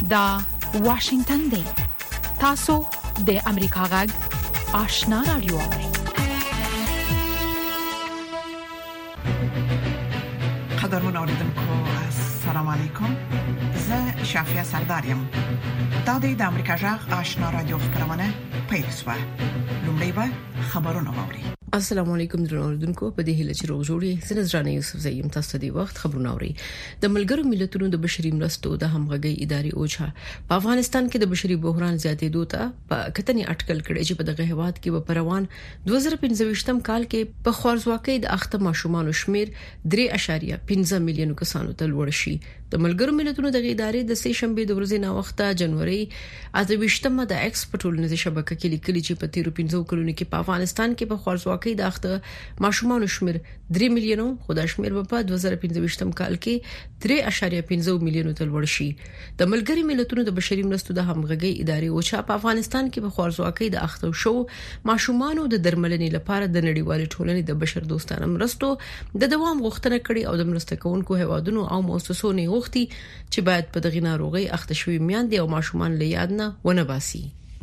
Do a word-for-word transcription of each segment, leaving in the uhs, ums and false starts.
دا واشنگتن دی. تاسو د امریکا غږ آشنا رادیو. قدرمن اوریدونکو السلام علیکم. زه شافیا سردارم. دا د امریکا غږ آشنا رادیو خبرونه پېښه. لومړی به خبرونه واوري. السلام علیکم درنوردونکو. په دې هیله چې روغ جوړی زنه زرانه یوسف زیم تاسو دی وخت خبرونه اوري. د ملګرو ملتونو د بشري مرستو د همغږي ادارې اوچا په افغانستان کې د بشري بحران زیاتېدو ته په کتنې اټکل کړي چې په دغه هیواد کې په پروان دوه زره پنځه کال کې په خوارزواکۍ د اخته ماشومان شمیر درې اعشاریه پنځه میلیون کسانو ته لوړ شي. د ملګرو ملتونو د ادارې د سې شنبه د ورځې نه وخته جنوري اتهشتمه د ایکسپورټ نزي شبکه کې لیکلي چې په تیرو پنځو کلونو کې په افغانستان کې په خوارزواکۍ د اخته ماشومان شمیر درې میلیون خو د شمیر په دوه زره پنځه کال کې درې اعشاریه پنځه میلیون ته لوړ شي. د ملګرو ملتونو د بشري مرستو د همغږي ادارې اوچا په افغانستان کې په خوارزواکۍ د اخته شو ماشومان د درملنې لپاره د نړیوال ټولنې د بشر دوستانه مرستو د دوام غوښتنه کړې او د مرسته کوونکو هیوادونو او مؤسسو نه غوښتي چې باید په دغه ناروغي اخته شوی میاندې او ماشومان له یاد نه ونه باسي.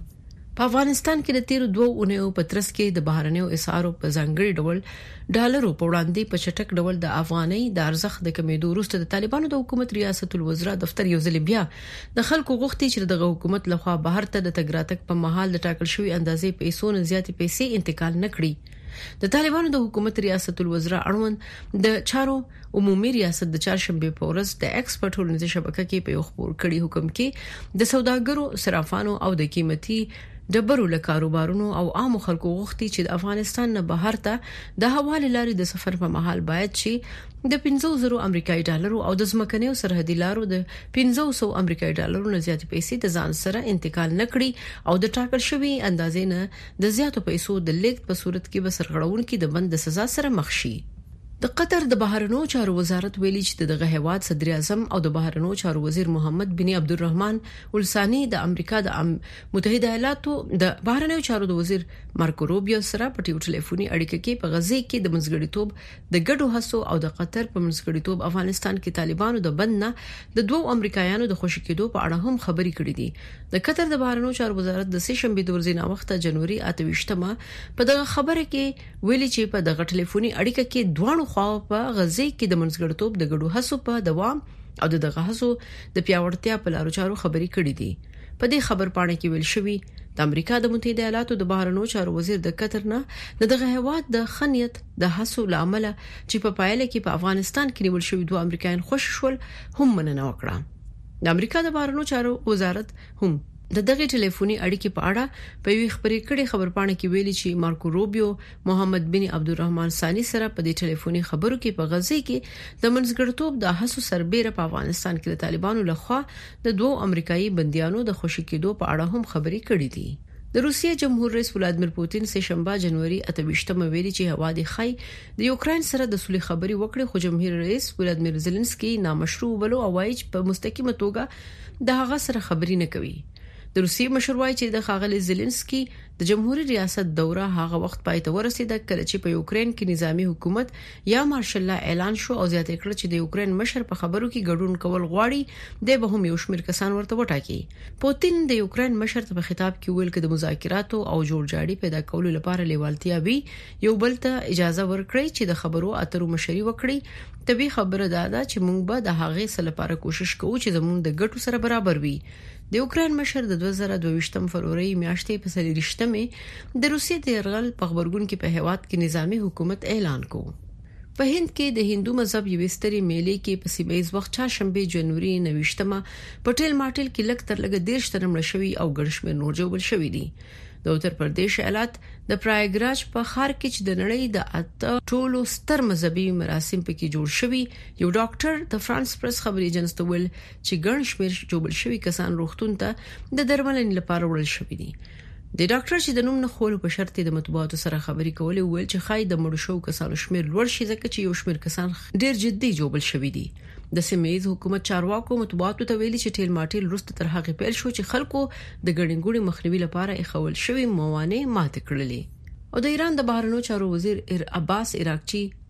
په افغانستان کې د تیرو دوه اونیو په ترڅ کې د بهرنیو اسعارو په ځانګړي ډول ډالرو په وړاندې په چټک ډول د افغاني د ارزښت د کمیدو وروسته د طالبانو د حکومت ریاست الوزرا دفتر یو ځل بیا د خلکو غوښتي چې دغه حکومت لخوا بهر ته د تګراتک په محل د ټاکل شوی اندازې پیسو نه زیاتې پیسې انتقال نکړي. د طالبانو د حکومت ریاست الوزرا اړوند د چارو عمومي ریاست د چهارشنبه په ورځ د ایکسپورټ ټولنیزه شبکه کې په خبر کړي حکم کې د سوداګرو صرافانو او د قیمتي ډبرو له کاروبارونو او عام خلکو غوښتي چې د افغانستان نه بهر ته د حواله لارې د سفر په محل باید چې د پنځه زره امریکایي ډالرو او د ځمکنیو سرحدي لارو د پنځه سوه امریکایي ډالرو نه زیات پیسې د ځان سره انتقال نکړي او د ټاکل شوی اندازې نه د زیاتو پیسو د لیږد په صورت کې به سرغړونکو د بند سزا سره مخ شي. د قطر د بهرنیو چارو وزارت ویلي چې دغه هیواد صدر اعظم او د بهرنیو چارو وزیر محمد بن عبدالرحمن ولسانی د امریکا د متحده ایالاتو د بهرنیو چارو د وزیر مارکو روبیو سره په ټیو ټلیفوني اړیکه کې په غزه کې د منځګړیتوب د ګډو هڅو او د قطر په منځګړیتوب افغانستان کې طالبانو د بند نه د دوه امریکایانو د خوشی کېدو په اړه هم خبري کړې دي. د قطر د بهرنیو چارو وزارت د سې شنبه د ورځې نه وخته جنوري اتهشتمه په دغه خبره کې ویلي چې په دغه ټلیفوني اړیکه کې دوه خو په غزه کې د منځګړیتوب د ګډو هڅو په دوام او د دغه هڅو د پیاوړتیا په لارو چارو خبري کړې دي. په دې خبر پاڼه کې ویل شوی د امریکا د متحده ایالاتو د بهرنیو چارو وزیر د قطر نه دغه هیواد د خنیت د هڅو لامل چې په پایله کې په افغانستان کې نیول شوی دوه امریکایان خوش شول هم مننه وکړه. د امریکا د بهرنیو چارو وزارت هم د دغه ټلیفوني اړیکې په اړه په یوه خبري کړي خبرپاڼه کې ویلي چې مارکو روبیو محمد بن عبدالرحمن ثانی سره په دې ټلیفوني خبرو کې په غزه کې د منځګړیتوب د هڅو سربېره په افغانستان کې د طالبانو لخوا د دوه امریکایي بنديانو د خوشی کېدو په اړه هم خبري کړې دي. د روسیې جمهور رئیس ولادمیر پوتین سه شنبه جنوري اتهشتمه ویلي چې هوا د خای د یوکرين سره د صلح خبري وکړي خو جمهور رئیس ولادمیر زيلنسکي نامشروع بلو او وایي چې په مستقیمه توګه د هغه سره خبري نه کوي. د روسیې مشر وایي چې د خاغلی زيلنسکي د جمهوریت ریاست دوره هغه وخت پای ته ورسېده کله چې په یوکرين کې نظامی حکومت یا مارشل لا اعلان شو او زیاته کړ چې د یوکرين مشر په خبرو کې ګډون کول غواړي د به هم یو شمېر کسان ورته وټاکي. پوتین د یوکرين مشر ته په خطاب کې ویل چې د مذاکراتو او جوړجاړي پیدا کولو لپاره لیوالتیا وی یو بل ته اجازه ورکړي چې د خبرو اترو مشري وکړي. طبي خبره ده چې موږ به د هغې سره لپاره کوشش کوو چې زموږ د ګټو سره برابر وي. د یوکرين مشر د دوه زره دوه فروری میاشتې په سلیریشتمه د روسیې د يرغل په خبرګون کې په هیواد کې نظامی حکومت اعلان کو. په هند کې د هندو مذهب یو ستري میلې کې په سیمایز وخت چهارشنبه جنوري نوښتمه پټیل ماټل کې لک تر لګ دیش ترمل شوی او ګرشمیر نور جوړ شوی دي. د اتر پردیش ایالت د پرایګراج په خار کې چې د نړۍ د اته ټولو ستر مذهبي مراسم پکې جوړ شوی یو ډاکټر د فرانس پریس خبري ایجنسی ته ویل چې ګرشمیر جوړ شوی کسان روغتون ته د درملنې لپاره وړل شوی دي. د ډاکټر چې د نوم نه خول په شرط د مطبوعاتو سره خبري کولې ویل چې خای د مړو شو کسانو شمیر لوړ شي ځکه چې یو شمیر کسان ډیر جدي جوړل شوی دي. د سیمایز حکومت چارواکو مطبوعاتو ته ویلي چې ټیل ماټیل روسته تر هغه پیل شو چې خلکو د ګډنګوړي مخنیوي لپاره اخول شوی موانع ماته کړلې. او د ایران د بهرنیو چارو وزیر عباس عراقچی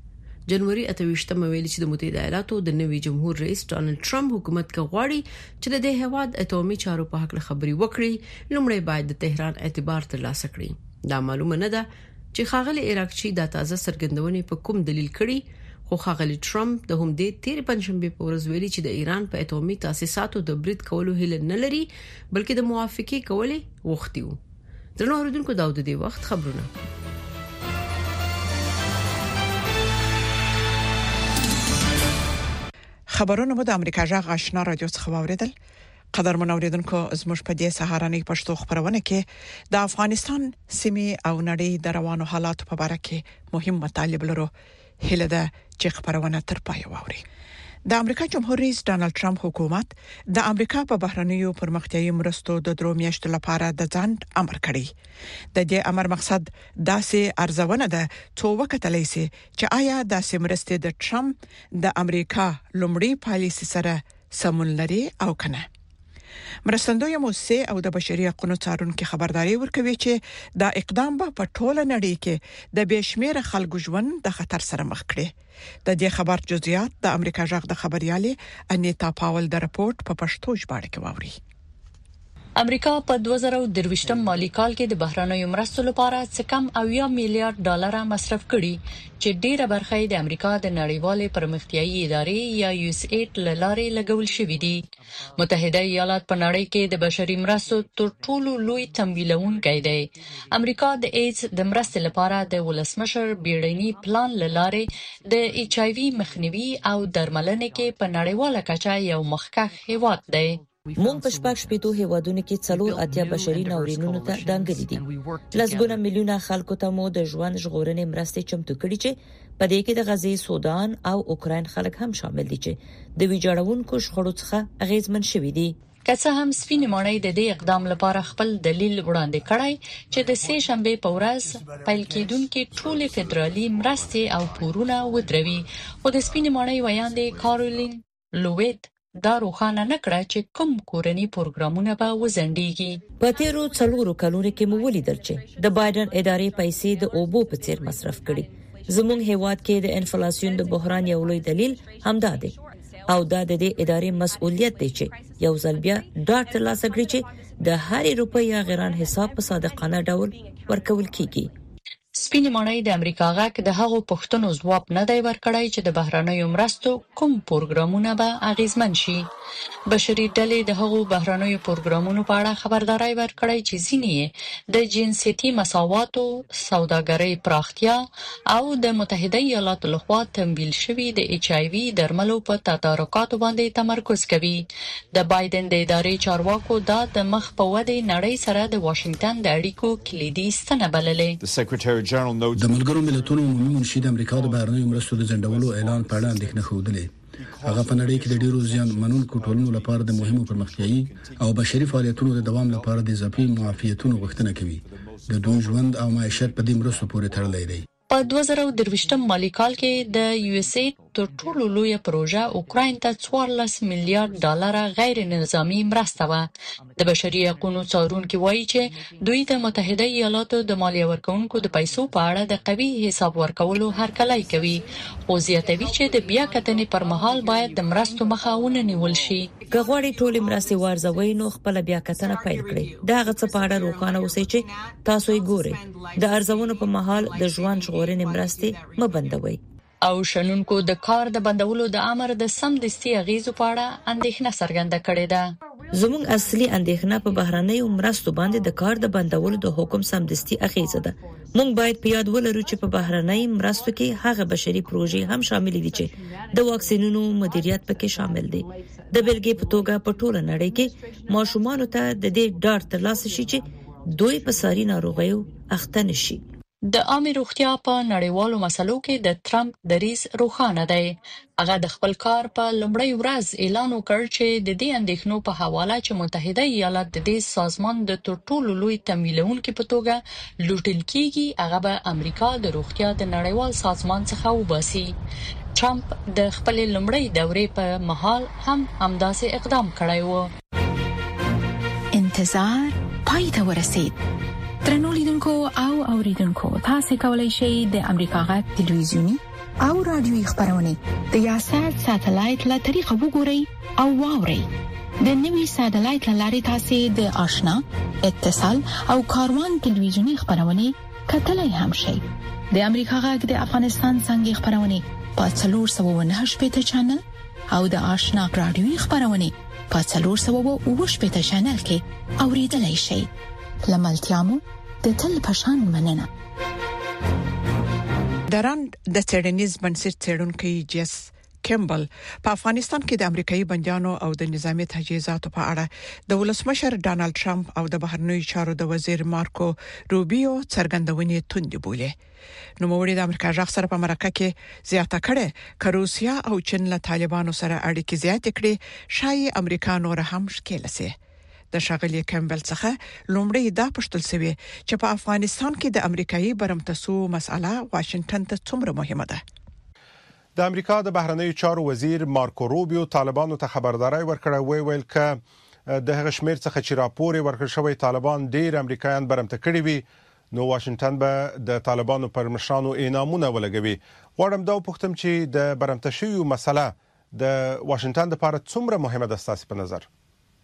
جنوري اتويشتمه ویلي چې د متحده ایالاتو د نوي جمهور رئیس ډانلډ ټرمپ حکومت کوي چې د دې هواد اتومي چارو په حق خبري وکړي لومړی باید د تهران اعتبار ترلاسه کړي دا معلومه نه ده چې خاغلی عراقچی د تازه سرګندونې په کوم دلیل کړي خو خاغلی ټرمپ د هم دې تیر پنځشنبه په ورځ ویلي چې د ایران په اتومي تاسیساتو د برید کولو هیله نه لري بلکې د موافقه کولې وختي وو درنو اوریدونکو دا د دې وخت خبرونه خبرونه مو د امریکا جغ آشنا رادیو څخه واوریدل قدر منوریدونکو زموږ په دې سهارنۍ پښتو خبرونه کې د افغانستان سیمې او نړۍ د روانو حالاتو په اړه کې مهم مطالب لرو هله ده چې خبرونه تر پای واوري د امریکا جمهور رئیس ډانلډ ټرمپ حکومت د امریکا په بهرنیو پرمختیايي مرستو د درو میاشتو لپاره د ځند امر کړی د دې امر مقصد داسې ارزونه ده چې وکټلای شي چې آیا داسې مرستې د ټرمپ د امریکا لومړی پالیسي سره سمون لري او کنه مرستندوی موسسه او د بشري حقوقو څارونکو خبرداري ورکوي چې دا اقدام به په ټوله نړۍ کې د بشمیر خلکو ژوند د خطر سره مخ کړي د دې خبر جزئیات د امریکا جغ د خبريالي انیتا پاول د رپورت په پښتو ژباړه کې واوري امریکا په دوه زره درویشتم مالی کال کې د بهرنیو مرستو لپاره څه کم اویا میلیارډ ډالر مصرف کړي چې ډیره برخه د امریکا د نړیوالې پرمختیايي ادارې یا یو اس ایډ لاره لګول شوې دي متحده ایالات په نړۍ کې د بشري مرستو تر ټولو لوی تمویلونکی دی امریکا د ایډز د مرستې لپاره د ولسمشر بیړني پلان لاره د ایچ آی وی مخنیوي او درملنې کې په نړیواله کچه یو مخکښ هیواد دی مونږ په شپږ شپېتو هیوادونو کې څلور اتیا بشري ناورینونو ته ځانګړي دي لسګونه میلیونه خلکو ته مو د ژوند ژغورنې مرستې چمتو کړي چې په دې کې د غزې سودان او اوکرين خلک هم شامل دي چې د ویجاړونکو شخړو څخه اغیزمن شوي دي که څه هم سپینې ماڼۍ د دې اقدام لپاره خپل دلیل وړاندې کړی چې د سه شنبه په ورځ پیل کېدونکو ټولې فدرالي مرستې او پورونه ودروي او د سپینې ماڼۍ ویاندې کارولین لوید دا روښانه نه کړه چې کوم کورنی پروګرامونه به وزندېږي په تیرو څلورو کلونو کې مو ولیدل چې د بایدن ادارې پیسې د اوبو په څیر مصرف کړي زموږ هیواد کې د انفلیسیون د بحران یو لوی دلیل همدا دی او دا د دې ادارې مسؤلیت دی چې یو ځل بیا ډاټ ترلاسه کړي چې د هر روپۍ یا غیران حساب په صادقانه ډول ورکول کیږي سپینې ماڼۍ د امریکا غاک د هغو پښتنو ځواب نه دی ورکړی چې د بهرنیو مرستو کوم پروګرامونه به اغیزمن شي بشري ډلې د هغو بهرنیو پروګرامونو په اړه خبرداري ورکړی چې ځینې د جنسيتي مساواتو سوداګرۍ پراختیا او د متحده ایالاتو لخوا تمویل شوی د ایچ آی وی درملو په تدارکاتو باندې تمرکز کوي د بایدن د ادارې چارواکو دا د مخ په ودې نړۍ سره د واشنگټن د اړیکو کلیدي ستنه بللې د ملګرو ملتونو عمومي منشي د امریکا د بهرنیو مرستو د ځنډولو اعلان په اړه اندېښنه خوده هغه په نړۍ کې د ډیرو زیان منونکو ټولنو لپاره د مهمو پرمختیايي او بشري فعالیتونو د دوام لپاره د اضافي معافیتونو غوښتنه کوي د دوی ژوند او معیشت په دې مرستو پورې تړلې دی په دوه زره درویشتم مالی کال کې د یو اس ایډ تر ټولو لوی پروژه اوکراین ته څوارلس میلیارډ ډالر غیر نظامی مرسته و د بشري حقوقو څارونکو وایي چې دوی د متحده ایالاتو د مالیه ورکونکو د پیسو په اړه د قوي حساب ورکولو هرکلی کوي او زیاتوي چې د بیا کتنې پر مهال باید د مرستو مخاونه نیول شي که غواړي ټول مرستې ورزوي نو خپل بیا کتنه پیل کړي دا غڅ په اړه روښانه اوسئ چې تاسو یې ګورئ د ارزونو په مهال د ژوند ژغورنې مرستې مبندوي او شنونکو د کار د بندولو د امر د سمدستي اغیزو په اړه اندېښنه څرګنده کړې ده زموږ اصلي اندېښنه په بهرنیو مرستو باندې د کار د بندولو د حکم سمدستي اغیزه ده موږ باید په یاد ولرو چې په بهرنۍ مرستو کې هغه بشري پروژې هم شامل دي چې د واکسینونو مدیریت پکې شامل دي د بلګې په توګه په ټوله نړۍ کې ماشومان ته د دې ډاډ ترلاسه شي چې دوی په ساري ناروغیو اخته نشي د عامه روغتیا په نړیوالو مسلو کې د ټرمپ دریځ روښانه دی هغه د خپل کار په لومړۍ ورځ اعلان وکړ چې د دې اندېښنو په حواله چې متحده ایالات د دې سازمان د تر ټولو لوی تمویلونکو په توګه لوټل کیږي هغه به امریکا د روغتیا د نړیوال سازمان څخه وباسي ټرمپ د خپل لومړۍ دورې په مهال هم همداسې اقدام کړی و انتظار پای ته ورسید ترنو لیدونکو او اوریدونکو تاسو کولی شئ د امریکا غږ ټلویزیونی او رادیوي خبرونه د یاشر ساتلایت له طریقو وګورئ او واورئ. د نوي ساتلایت لارې تاسو د آشنا اتصال او کاروان ټلویزیونی خبرونه کتلای هم شئ. د امریکا غږ د افغانستان څنګه خبرونه په څلور سوه و نهه شپږ چینل او د آشنا رادیوي خبرونه په څلور سوه و اوه شپږ چینل کې اوریدلای شئ. لملتيامو د تل پشان مننه. درند د چېرنیز بنسټ چېرونکو جیس کیمبل په افغانستان کې د امریکایي بنديانو او د نظامی تجهیزاتو په اړه د ولسمشر ډانلډ ټرمپ او د بهرنیو چارو د وزیر مارکو روبیو څرګندونې توندې بولي. نو موږ د امریکا ځخ سره په مرکه کې زیاته کړه ک روسیا او چین له طالبانو سره اړیکې زیات کړي شای امریکا نور هم شکل سي. د شاغلی کیمبل څخه لومړی دا پښتل سوي چې په افغانستان کې د امریکایي برمتسو مسأله واشنگټن ته څومره مهمه ده. د امریکا د بهرنیو چارو وزیر مارکو روبیو طالبانو ته خبرداري ورکړه وی ویل ک د هغه شمیر څخه چې راپور ورکړ شوی طالبان ډیر امریکایان برمته کړي وي نو واشنگټن به د طالبانو پر مشرانو انعامونه ولګوي. غواړم دا وپوښتم چې د برمته شوی مسأله د واشنگټن لپاره څومره مهمه ده ستاسو په نظر؟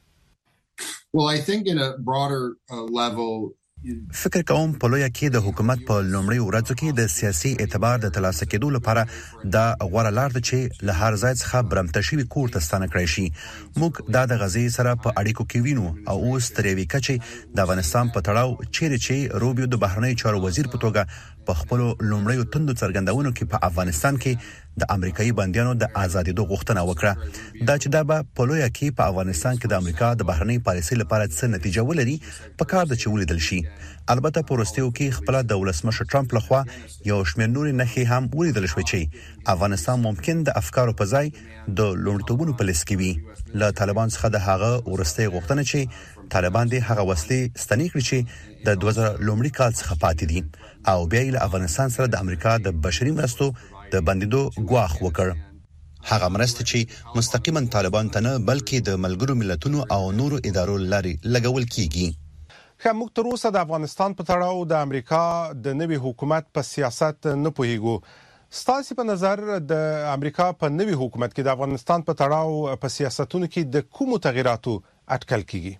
Well, I think in a broader uh, level فکر کوم په لویه کې د حکومت په لومړی ورځو کې د سیاسي اعتبار د ترلاسه کېدو لپاره دا غوړه لار ده چې له هر ځای څخه برمته شوی کور ته ستانه کړی شي. موږ دا د غزې سره په اړیکو کې وینو او اوس تر یوې کچې د افغانستان په تړاو چیرې چې روبیو د بهرنیو چارو وزیر په توګه په خپل لومړیو توندو څرګندونو کې په افغانستان کې د امریکایي بنديانو د آزادېدو غوښتنه وکړه. دا چې دا به په لویه کې په افغانستان کې د امریکا د بهرنی پالیسۍ لپاره څه نتیجه ولري په کار د چولیدل شي. البته پروستیو کې خپل د ولسمشر ټرمپ لخوا یو شمېر نورې نښې هم ولیدل شوې چې افغانستان ممکن د افکارو په ځای د لومړیتوبونو په لیست کې وي. له طالبان څخه د هغه ورستۍ غوښتنه چې طالبان دې هغه وسلې ستنې کړي چې د دوه زره لومړي کال څخه پاتې دي او بیا له افغانستان سره د امریکا د بشري مرستو د بندیدو غواخ وکړ. هغه مرسته چې مستقیما طالبان ته نه بلکې د ملګرو ملتونو او نورو ادارو لاري لګول کیږي. خو موږ تر اوسه د افغانستان په تړاو د امریکا د نوي حکومت په سیاست نه پوهیږو. ستاسو په نظر د امریکا په نوي حکومت کې د افغانستان په تړاو په سیاستونو کې د کومو تغیراتو اټکل کیږي؟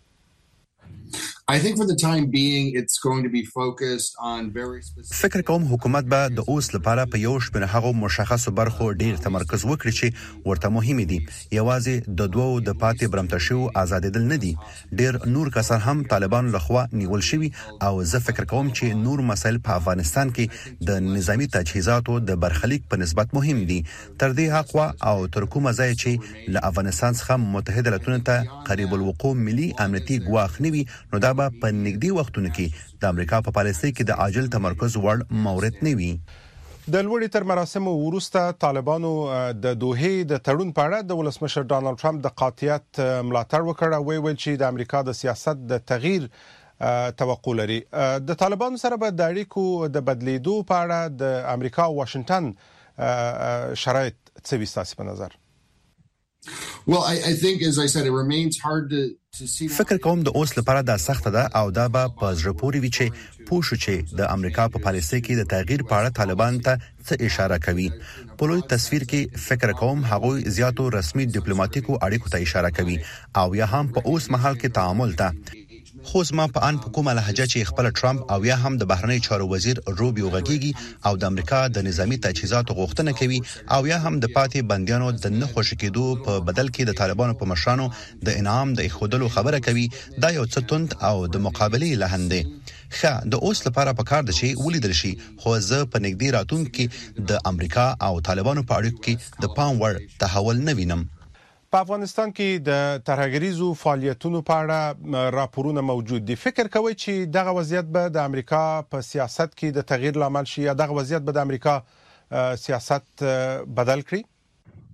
I think for the time being it's going to be focused on very specific فکر کوم حکومت به د اوس لپاره په یو شمېر هغه مشخصو برخو ډیر تمرکز وکړي چې ورته مهم دي. یوازې د دوو د پاتې برمته شو آزادېدل نه دي. ډیر نور کسان هم طالبان لخوا نیول شوی او زه فکر کوم چې نور مسایل په افغانستان کې د نظامی تجهیزاتو د برخلیک په نسبت مهم دي. تر دې حقوا او تر کومه ځای چې له افغانستان څخه متحده ایالاتونو ته قریب الوقوع ملي امنیتي ګواښ نوي نو دا په نږدې وختونو کې د امریکا په پالیسۍ کې د عاجل تمرکز وړ مورد نه وي. د لوړې تر مراسمو وروسته طالبانو د دوحې د تړون په اړه د ولسمشر ډانلډ ټرمپ د قاطعیت ملاتړ وکړ. وی ویل چې د امریکا د سیاست د تغییر توقع لري. د طالبانو سره به د اړیکو د بدلیدو په اړه د امریکا او واشنگټن شرایط څه وي ستاسو په نظر؟ Well, I, I think, as I said, it remains hard to, to see... فکر کوم د اوس لپاره دا سخته ده او دا به په زړه پورې وي چې پوه شو چې د امریکا په پالیسۍ کې د تغییر په اړه طالبان ته څه اشاره کوي. په لوی تصویر کې فکر کوم هغوی زیاتو رسمي ډیپلوماټیکو اړیکو ته اشاره کوي او یا هم په اوس مهال کې تعامل ته. خو زما په ان په کومه لهجه چې خپل ټرمپ او یا هم د بهرنی چارو وزیر روبیو غږیږي او د امریکا د نظامی تجهیزاتو غوښتنه کوي او یا هم د پاتې بنديانو د نه خوشی کېدو په بدل کې د طالبانو په مشرانو د انعام د اخودلو خبره کوي، دا یو څه توند او د مقابلې لهنده. خا د اوس لپاره په کار د شي ولیدل شي خو زه په نږدې راتلونکي د امریکا او طالبانو په اړیکو کې د پام وړ تحول نه وینم. په افغانستان کې د ترهګریزو فعالیتونو په اړه راپورونه موجود دي. فکر کوئ چې دغه وضعیت به د امریکا په سیاست کې د تغییر لامل شي یا دغه وضعیت به د امریکا سیاست بدل کړي؟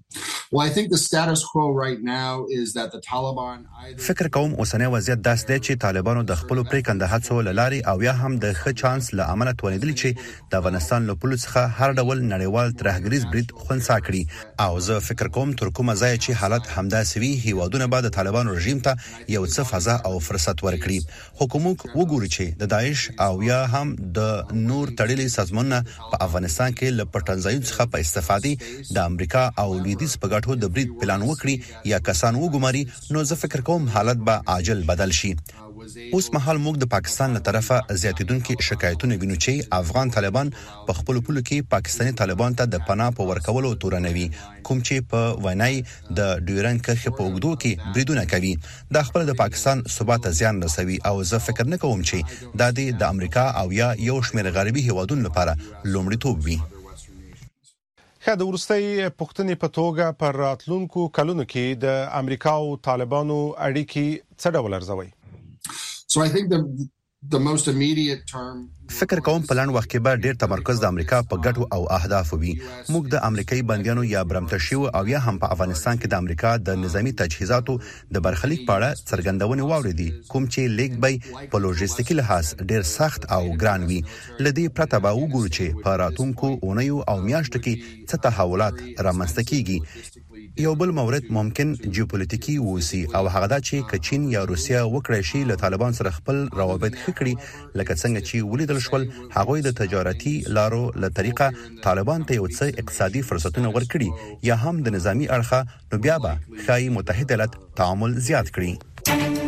Well, I think the status quo right now is that the Taliban either فکر کوم اوسنۍ وضعیت داس دی چې طالبانو د خپل پریکنده هڅو لاري او یا هم د ښه چانس له امله تولیدل چې د افغانستان له پولیس څخه هر ډول نړیوال ترهګریز برید خنثی کړي او زه فکر کوم تر کومه ځای چې حالت همداسې وي هیوادونه بعد طالبانو رژیم ته یو څه فضا او فرصت ورکړي حکومت وګوري چې د داعش او یا هم د نور تړلي سازمانونو په افغانستان کې له پټنځایو څخه په استفادې د امریکا او لویدیځ په ګټو د برید پلان وکړي یا کسان وګماري نو زه فکر کوم حالت به عاجل بدل شي اوس مهال موږ د پاکستان له طرفه زیاتیدونکو شکایتونه وینو چې افغان طالبان په خپل پلو کې پاکستاني طالبان ته د پناه په ورکولو تورنوي کوم چې په وینای د ډیورن کرښې په اوږدو کې بریدونه کوي د خپل د پاکستان ثبات زیان رسوي او زه فکر نه کوم چې د دې د امریکا او یا یو شمېر غربي هیوادونو لپاره لومړیتوب وي خا د ورستۍ پښتنې په توګه پر راتلونکو کلونو کې د امریکا او طالبانو اړیکې څه ډول ارزوي So I think the the most immediate term فکر کوم په لاندې وخت کې به ډېر تمرکز د امریکا په ګټو او اهدافو وي موږ د امریکایي بندیانو یا برمتشیو او یا هم په افغانستان کې د امریکا د نظامی تجهیزاتو د برخلیک په اړه څرګندونې واوریدي کوم چې لیک به په لوجستیکي لحاظ ډېر سخت او ګران وي لدی پرته به وګورو چې په راتونکو اونیو او میاشتو کې څه تحولات رامنځته کیږي یو بل مورد ممکن جیوپولیټیکي ووسی او هغه دا چې کچین یا روسیا وکړي شي له طالبان سره خپل روابط خکړي لکه څنګه چې ولیدل شول هغه د تجارتي لارو له طریقه طالبان ته یو څه اقتصادي فرصتونه ورکړي یا هم د نظامی اړخه نو بیا به خای متحده ایالات تعامل زیات کړي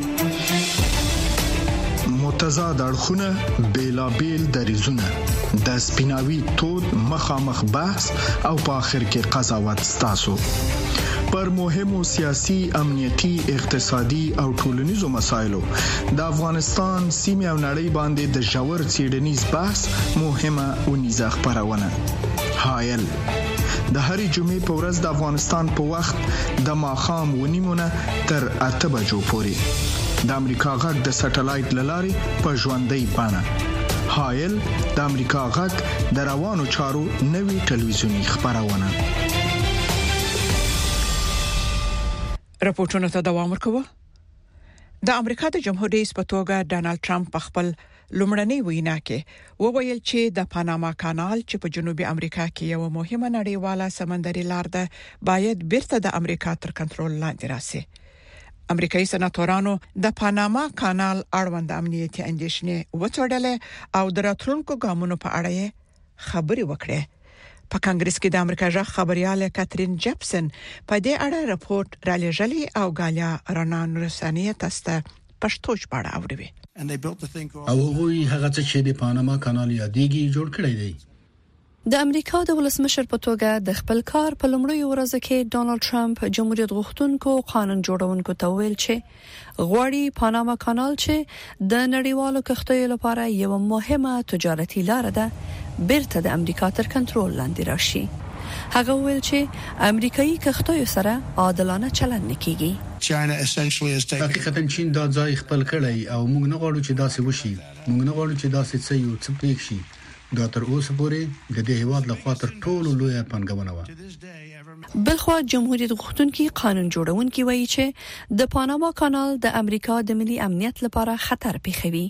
متضاد اړخونه بیلابیل دریزونه د سپیناوي تود مخامخ بحث او په اخر کې قضاوت ستاسو پر مهمو سیاسي امنیتي اقتصادي او ټولنیزو مسایلو د افغانستان سیمه او نړۍ باندې د ژور څېړنیز بحث مهمه ونیزه خبرونه حایل د هرې جمعې په ورځ د افغانستان په وخت د ماخام ونیمونه تر اته بجو پورې د امریکا غږ د سټلایټ لارې په ژوندۍ بڼه حایل د امریکا غږ د روانو چارو نوي ټلویزیونی خبرونه راپورټونه ته دوام ورکوه د امریکا د جمهور رئیس په توګه ډانلډ ټرمپ په خپل لومړنۍ وینا کې وویل چې د پاناما کانال چې په جنوبي امریکا کې یو مهمه نړیواله سمندري لار ده باید بیرته د امریکا تر کنټرول لاندې راشي امریکایي سناتورانو د پاناما کانال اړوند امنیتي اندېښنې وڅېړل او د راتلونکو ګامونو په اړه خبري وکړه په کانګرس کې د امریکا ژغ خبرياله کاترین جپسن په دې اړه راپورټ را لېږلی او غالیا رانان رسانیه تاسو پښتو ژباړه اوري او هغوی هغه چې د پاناما کانال یادېږي جوړ کړی دی د امریکا د ولسمشر په توګه د خپل کار په لومړیو ورځو کې ډونالد ټرمپ جمهوریت غوښتونکو قانون جوړونکو ته ویل چې غواړي پاناما کانال چې د نړیوالو کښتیو لپاره یو مهمه تجارتي لار ده بیرته د امریکا تر کنټرول لاندې راشي هغه ویل چې امریکایي کښتیو سره عادلانه چلند نکېږي حقیقتا چین دا ځای خپل کړی او موږ نه غواړو چې داسې وشي موږ نه غواړو چې داسې څه یو څه پېښ شي دا تر اوسه پورې د دې هیواد لخوا تر ټولو لویه پنګونه و بلخو جمهوریت غوښتونکي قانون جوړونکي وایي چې د پاناما کانال د امریکا د ملي امنیت لپاره خطر پیښوي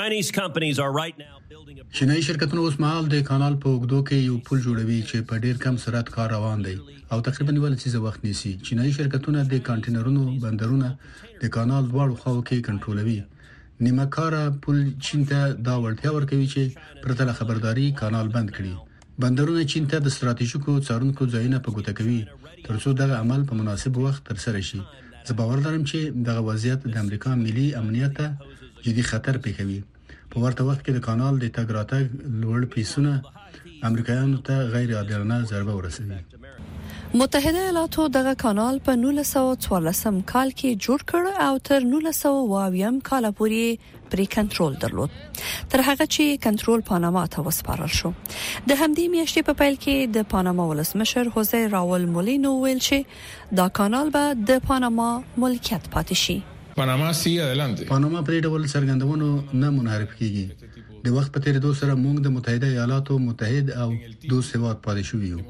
چینایي شرکتونه اوس مهال د کانال په اوږدو کې یو پل جوړوي چې په ډیر کم سرعت کار روان دی او تقریبا یو لسیزه وخت نیسي چینایي شرکتونه د کانټینرونو بندرونه د کانال دواړو خواو کې کنټرولوي نیمه کاره پل چین ته دا وړتیا ورکوي چې پرته خبرداري کانال بند کړي بندرونه چین ته د ستراتیژیکو څارونکو ځایونه په ګوته کوي ترڅو دغه عمل په مناسب وخت ترسره شي زه باور لرم چې دغه وضعیت د امریکا ملي امنیت ته جدي خطر پیښوي په ورته وخت کې د کانال د تګ راتګ لوړ پیسونه امریکایانو ته غیر عادلانه ضربه ورسوي متحده ایالاتو دغه کانال په نولس سوه څوارلسم کال کې جوړ کړ او تر نولس سوه اوه اویایم کال پورې پرې کنټرول درلود تر هغه چې کنټرول پاناما ته وسپارل شو د همدې میاشتې په پیل کې د پاناما ولسمشر خوزه راول مولینو ویل چې دا کانال به د پاناما ملکیت پاتې شي پاناما سی adelante پاناما په ډول څرګندونو نه منحرف کیږي. د وخت په تیریدو سره موږ د متحده ایالاتو متحد او دوست هیواد پاتې شو یو.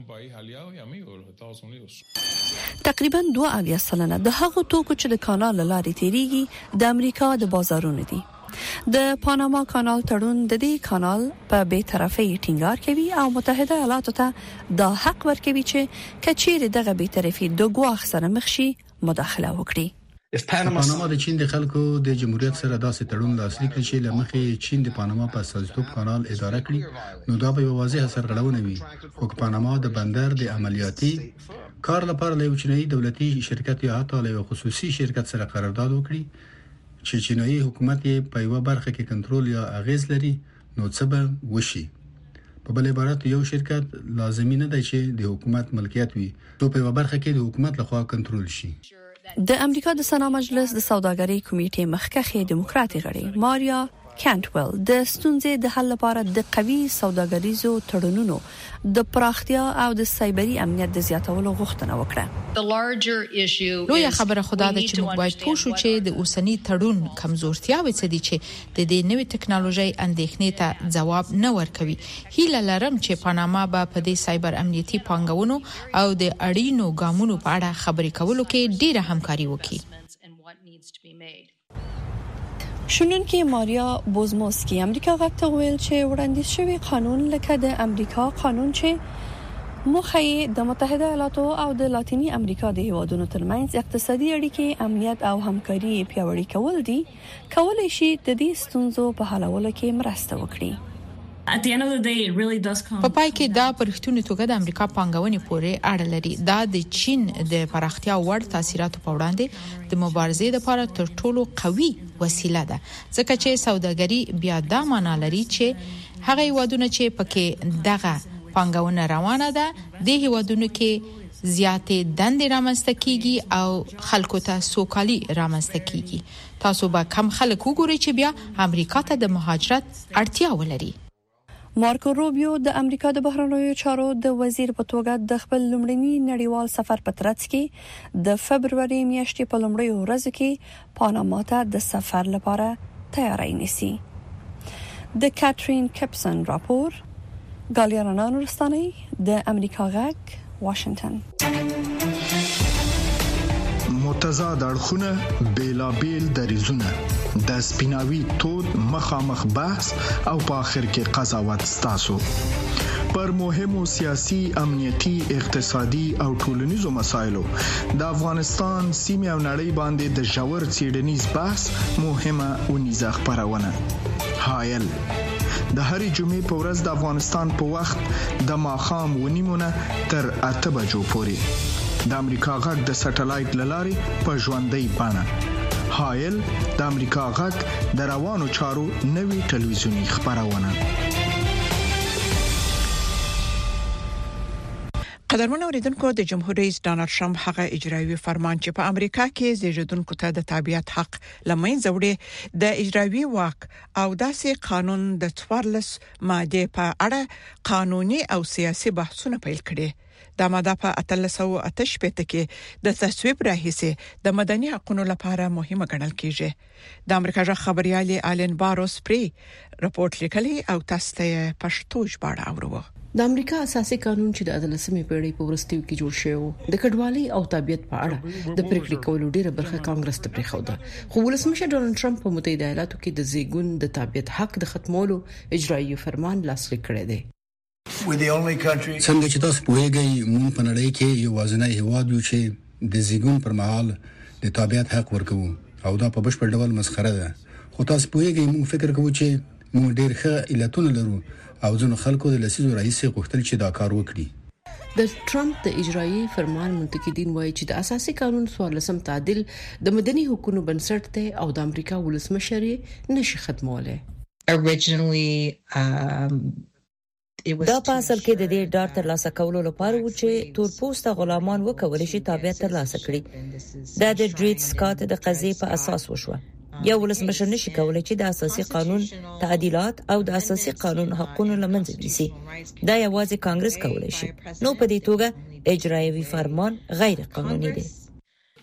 تقریبا دوه اویا سلنه د هغو توکو چې د کانال لارې تیریږي د امریکا د بازارونو دي. د پاناما کانال تړون د دې کانال په بې طرفۍ ټینګار کوي او متحده ایالاتو ته دا حق ورکوي چې کچېر دغه بې طرفۍ د ګواښ سره مخ شي مداخله وکړي. پاناما د چین د خلکو د جمهوریت سره داسې تړون لاسلیک کړي چې لمخې چین د پاناما په استازیتوب کانال اداره کړي نو دا به واضح سرغړونه وي. خو پاناما د بندر د عملیاتي کار لپاره له چینایي دولتي شرکت یا حتی له خصوصي شرکت سره قرارداد وکړي چې چینایي حکومت یې په یو برخه کې کنټرول یا اغیز لري نو څه به وشي. په بل عبارت یو شرکت لازمي نه دی چې د حکومت ملکیت وي نو په یو برخه کې د حکومت لخوا کنټرول شي. د امریکا د سنا مجلس د سوداګرۍ کمیټې مخکښه دیموکراتي غړي ماریا کانټویل د ستونزې د حل لپاره د قوي سوداګریزو تړونونو د پراختیا او د سایبري امنیت د زیاتولو غوښتنه وکړه. لوی خبره خدا ده چې موږ باید پوه شو چې د اوسنی تړون کمزورتیاوې څه دي چې د دې نوې ټکنالوژي اندېښنې ته ځواب نه ورکوي. هیله لرم چې پاناما به په دې سایبر امنیتي پانګونو او د اړینو ګامونو په اړه خبرې کولو کې ډیره همکاري وکړي. شنونکي ماریا بوزموسکی امریکا غاټه ویل چې وړاندیز شوی قانون لکه د امریکا قانون چې مخې د متحده ایالاتو او د لاتینی امریکا د هیوادونو ترمنځ اقتصادي اړیکې امنیت او همکاري پیاوړي کول دي کولای شي د دې ستونزو په حلولو کې مرسته وکړي. په پای کې دا پرختونی توګه د امریکا پانګونې پورې اړه لري. دا د چین د پراختیا وړ تاثیراتو په وړاندې د مبارزې لپاره تر ټولو قوي وسیله ده ځکه چې سوداګري بیا دا معنا لري چې هغه هیوادونه چې پکې دغه پانګونه روانه ده د هیوادونو کې زیاتې دندې رامنځته کیږي او خلکو ته سوکالي رامنځته کیږي. تاسو به کم خلک وګورئ چې بیا امریکا ته د مهاجرت اړتیا ولري. مارکو روبیو د امریکا د بهرنیو چارو د وزیر په توګه د خپل لومړني نړیوال سفر په ترڅ کې د فبرवरी میاشتې په لومړۍ ورځ کې پاناما ته د سفر لپاره تیاری نیسي. د کاترین کپسن راپور ګالیانا نورستاني د امریکا غږ واشنگټن. متضاد اړخونه بیلابیل دریزونه د سپیناوي تود مخامخ بحث او په اخر کې قضاوت ستاسو پر مهمو سیاسي امنیتي اقتصادي او ټولنیزو مسایلو د افغانستان سیمه او نړۍ باندې د ژور څېړنیز بحث مهمه ونیزه خبرونه حایل د هرې جمعې په ورځ د افغانستان په وخت د ماخام ونیمونه تر اته بجو پورې د امریکا غږ د سټلایټ لارې په ژوندۍ بڼه حایل د امریکا غږ د روانو چارو نوي ټلویزیونی خبرونه. قدرمن اوریدونکو د جمهور رئیس ډانلډ ټرمپ هغه اجرایوي فرمان چې په امریکا کې زیږیدونکو ته د تابعیت حق لمنځه وړي د اجرایوي واک او داسې قانون د څوارلس ماده په اړه قانوني او سیاسي بحثونه پیل کړي. د ماده په اتلس سوه او اته شپږ کې د تصویب راهیسه د مدني حقوقو لپاره مهمه ګڼل کیږي. د امریکا ژغ خبريالي آلن باروس پری رپورت لیکلی او تاسو ته پښتو ژباړه اورو. د امریکا اساسي قانون چې د اتلسمې پیړۍ په وروستیو کې جوړ شوی د کډوالۍ او تابعیت په اړه د پریکړې کولو ډیره برخه کانګرس ته پریښوده. خو ولسمشر ډونالد ټرمپ په متحده ایالاتو کې د زیګون د تابعیت حق د ختمولو اجرایي فرمان لاسلیک کړی دی. څنګه چې تاسو پوهیږئ موږ په نړۍ کې یو وازنه هیواد یو چې د زیګون پر مهال د تابعیت حق ورکوو او دا په بشپړ ډول مسخره ده. خو تاسو پوهیږئ موږ فکر کوو چې موږ ډیر ښه علتونه لرو او ځینو خلکو د لسیزو رئیس غوښتل چې دا کار وکړي. د ټرمپ د اجرایي فرمان منتقدین وایي چې د اساسي قانون څوارلسم تعدیل د مدني حقوقو بنسټ ته او د امریکا ولسمشر نشي ختموله. originally um دا په اصل کې د دې ډار تر لاسه کولو لپاره و چې تورپوسته غلامان وکولای شي تابعیت تر لاسه کړي. دا د ډریټ سکاٹ د قضیې په اساس وشو. یو ولسمشر نشي کولای چې د اساسي قانون تعدیلات او د اساسي قانون حقوقو لمنځه یوسي. دا یوازې کانګرس کولای شي. نو په دې توګه اجرایوي فرمان غیر قانوني دی.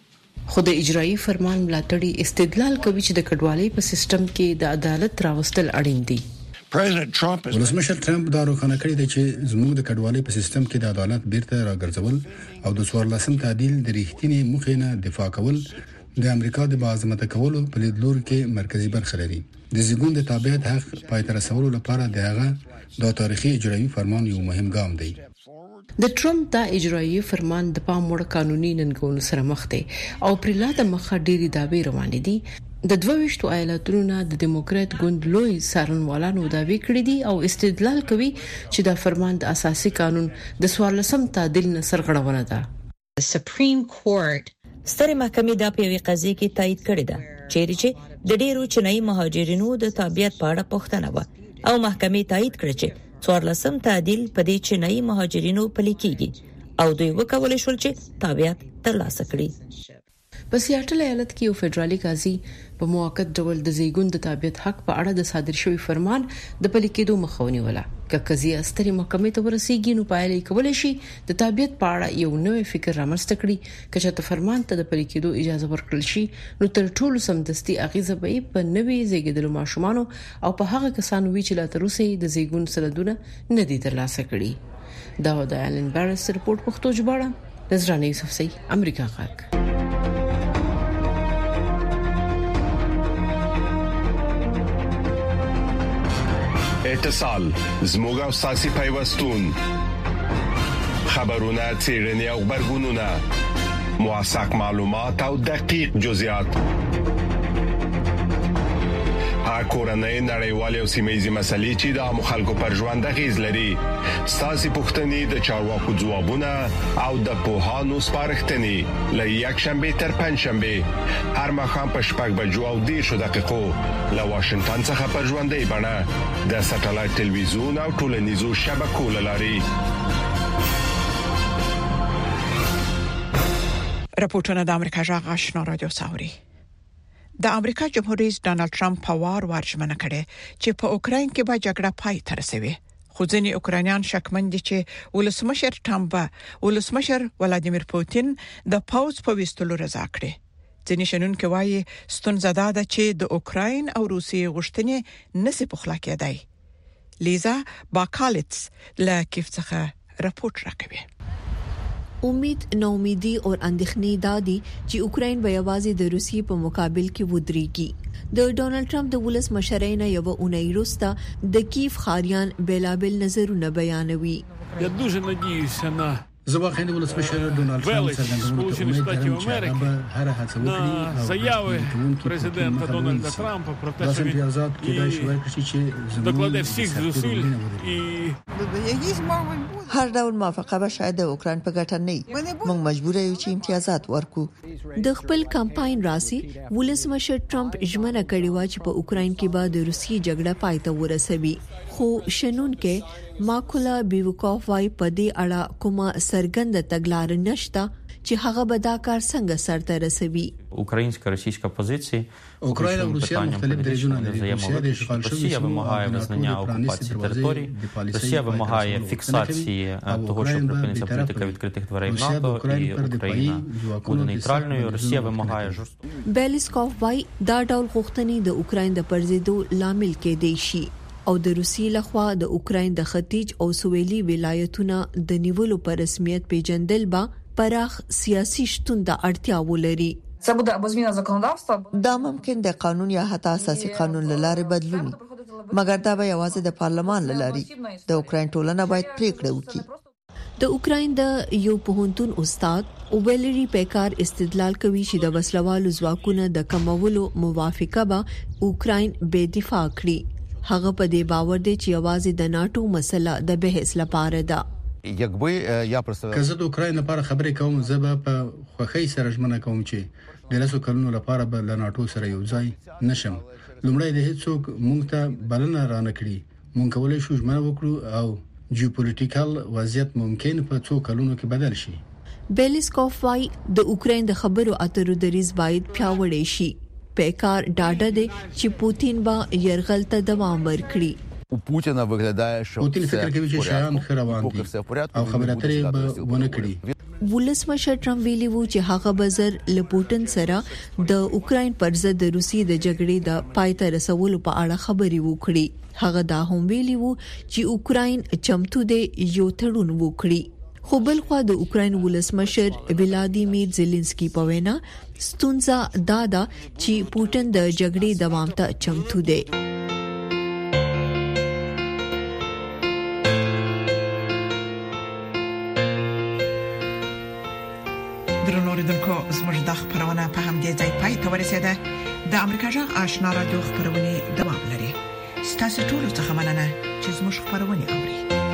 خو د اجرایی فرمان ملاتړي استدلال کوي چې د کډوالۍ په سیستم کې د عدالت راوستل اړین دي. ولسمشر ټرمپ دا روښانه کړی دی چې زموږ د کډوالۍ په سیستم کې د عدالت بیرته راګرځول او د څوارلسم تعدیل د ریښتینی موخې نه دفاع کول د امریکا د باعظمت کولو په لیدلور کې مرکزی برخه لري. د زیږون د تابعیت حق پای ته رسولو لپاره دغه د تاریخي اجرایی فرمان یو مهم ګام دی. د ټرمپ دا اجرایی فرمان د پام وړ قانوني ننګونو سره مخ دی او پرلا د مخه ډېری دعوی روان دي. د دوه ایالتونو نه د دیموکرات ګوند لوی سارنوالانو دعوی کړې دي او استدلال کوي چې دا فرمان د اساسي قانون د څوارلسم تعدیل نه سرغړونه ده. سپریم کورټ ستره محکمې دا په یوې قضیه کې تایید کړې ده چیرې چې د ډېرو چینایي مهاجرینو د تابعیت په اړه پوښتنه و او محکمې تایید کړې چې څوارلسم تعدیل په دې چینایي مهاجرینو پلي کیږي او دوی وکولای شول چې تابعیت ترلاسه کړي. په سیاټل ایالت کې یو فدرالي قاضي په موقت ډول د زیږون د تابعیت حق په اړه د صادر شوی فرمان د پلي کېدو مخاوني ولا که قضیه ستري محکمې ته ورسیږي نو پایلې کولای شي د تابعیت په اړه یو نوې فکر رامنځته کړي چې ته فرمان ته د پلي کېدو اجازه ورکړل شي نو تر ټولو سمدستي اغیزه به په نوې زیږیدلو ماشومان او په هغه کسانو وی چې لا تر اوسه د زیږون سندونه نه دي ترلاسه کړي. دا د ایلن بارس رپورت پښتو ژباړه نظرانه یوسفزئی امریکا غاک. اتصال زموږ او ساسي پیوستون خبرونه چیرنی او خبرګونونه موثق معلومات او دقیق جزئیات کورنۍ نړیوالې او سیمه‌یزې مسلې چې د مخالکو پر ژوند غیز لري ساسي پښتني د چارواکو ځوابونه او د پوهانو سپارښتنې ل یک شنبه تر پنځ شنبه هر مخام په شپږ بجو او دېرش دقیقو له واشنگټن څخه پر ژوندۍ بڼه د ساتلایت ټلویزیون او ټولنیزو شبکو لاري. راپورټونه د امریکا جغ آشنا رادیو ساوري. د امریکا جمهور رئیس ډانلډ ټرمپ په وار ورژمنه کړې چې په اوکراین کې به جګړه پای ته رسوي. خو ځینې اوکرانیان شکمن دي چې ولسمشر ټرمپ ولسمشر ولادیمیر پوتین د پاوز په وستلو رضا کړي. ځینې شنونکو وايي ستونزه دا ده چې د اوکراین او روسیې غوښتنې نسي پخلا کېدای. لیزا باکالټس له کیف څخه راپورټ راکوي. امید نومیدي او اندېښنې دادي چې اوکراین به یوازې د روسیې په مقابل کې ودرېږي. د ډونالد ټرمپ د ولس مشرۍ نه یو اونۍ وروسته د کیف خاریان بلابل نظرونه بیانوي. Я дуже надіюся на زه واخینه ولسمشر ډونالد ټرمپ څرګندونه کوي چې هغه هر هڅه وکړي او заяви президента Дональда Трампа про те, що він докладе всіх зусиль і هر ډول موافقه به شاید د اوکران په ګټه نه وي. موږ مجبور یو چې امتیازات ورکو. د خپل کمپاین راسي ولسمشر ټرمپ ژمنه کړې و چې په اوکراین کې به د روسیې جګړه پای ته ورسوي. خو شنون کې ماکولا بیوکوف وايي په دې اړه کومه سرګند تګلار نشته چې هغه به دا کار څنګه سرته رسوي. Українсько-російська позиції Україна و روسیه مختلف درجونه لري. Росія вимагає визнання окупації територій. Росія вимагає фіксації того, що припиниться політика відкритих дверей в НАТО і Україна буде нейтральною. Росія вимагає жорстокого. Белісков وايي دا ډول غوښتنې د اوکراین د پرځېدو لامل کېدای شي او د روسیې لخوا د اوکراین د ختیځ او سویلي ولایتونو د نیولو پر رسمیت پیژندل با پراخ سیاسي شتون د اړتیا ولري. دا ممکن د قانون یا حتی اساسي قانون لاره بدلونی مګر دا به یوازې د پارلمان لاري. د اوکراین ټولنه باید پریکړه وکړي. د اوکراین د یو پوهنتون استاد اوبلری پیکار استدلال کوي چې د وسلوالو ځواکونو د کمولو موافقه به اوکراین به دفاع کړي. هغه په دې باور دی چې یوازې د ناتو مسله د بحث لپاره ده. یکبه یا پرسته کزه د اوکراین لپاره خبرې کوم زبه په خوخی سره ژمنه کوم چې د لاسو کلونو لپاره به له ناتو سره یو ځای نشم. لومړی د هیڅوک مونږ ته بلنه را نکړي. مونږ کولای شو ژمنه وکړو او جیوپولیټیکل وضعیت ممکن په څو کلونو کې بدل شي. بیلیسکوف وايي د اوکراین د خبرو اترو دریځ باید پیاوړی شي. پیکار ډاډه دی چې پوتین به يرغل ته دوام ورکړي. Путіна виглядає, що Путін фікр کوي چې شایان خروان دي او خبرې اترې به ونه کړي. ولسمشر ټرمپ ویلي وو چې هغه بزر لپوټن سره د اوکرين پر ضد د روسي د جګړې د پایته رسولو په اړه خبري وکړي. هغه دا هم ویلي وو چې اوکرين چمتو دی یو تړون وکړي. خو بل خو د اوکرين ولسمشر ولادیمیر زيلنسکي په وینا ستونزه دادا چې پوټن د جګړې دوام ته چمتو دی. درنو ریدونکو زموږ د خبرونه په همدې ځای پای ته ورسیده. د امریکا جغ آشنا رادیو خبرونه دوام لري. ستاسو ټول څه مننه چې زموږ خبرونه اوري.